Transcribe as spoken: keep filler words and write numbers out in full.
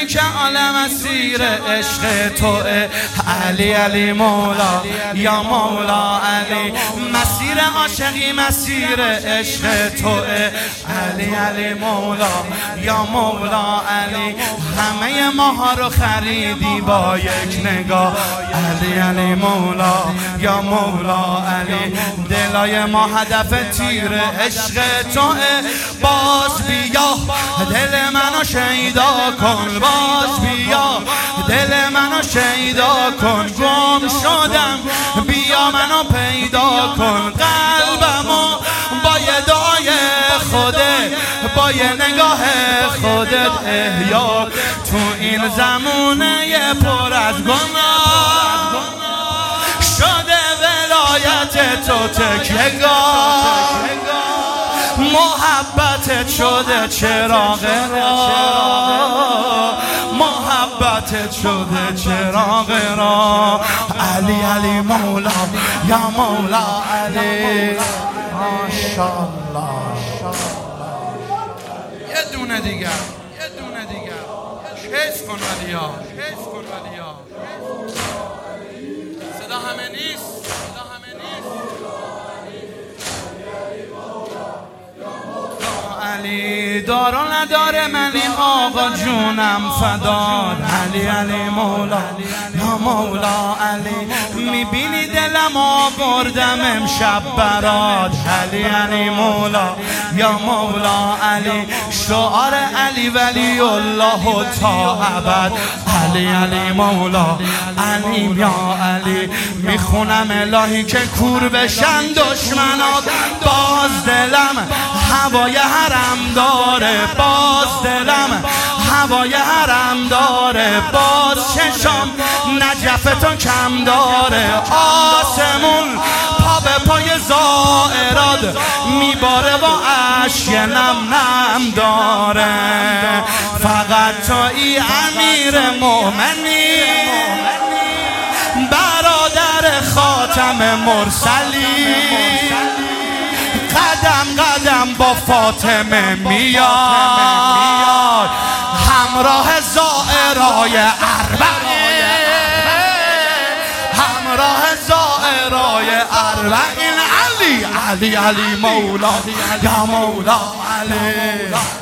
میدونی که عالم اسیر عشق توه. علی علی مولا یا مولا علی، مسیر عاشقی مسیر عشق توه. علی علی مولا یا مولا علی، همه ماها رو خریدی با یک نگاه. علی علی مولا یا مولا علی، دلای ما هدف تیر عشق توه. باز بیا دل منو شیدا کن، باز بیا دل منو شیدا کن. گم شدم بیا منو پیدا کن، قلبمو با یه دعای خودت، با یه نگاه خودت احیا تو این زمونه پر از گناه شده. ولایت تو تکیه‌گاه، محبتت شده چراغ راه، محبتت شده چراغ راه. علی علی مولا یا مولا علی، ماشاءالله. یه دونه دیگر، یه دونه دیگر. حس کن ولیا، حس کن ولیا. صدا همه نیست، صدا همه نیست. علی دار و نداره منی آقا جونم فداد. علی علی مولا یا مولا علی، میبینی دلم آوردم امشب برات. علی علی مولا یا مولا علی، شعار علی ولی الله تا ابد. علی علی مولا علی یا علی، میخونم الهی که کور بشن دشمنات. باز دلم هوای حرم داره، باز دلم هوای حرم داره. باز چشم نجفتون کم داره. آسمون پا به پای زائرات میباره با اشک نم نم داره. فقط تویی امیر مومنی، برادر خاتم مرسلی. قدم قدم با فاطمه میاد، همراه زائرای اربعین، همراه زائرای اربعین. علی علی علی مولا یا مولا علی.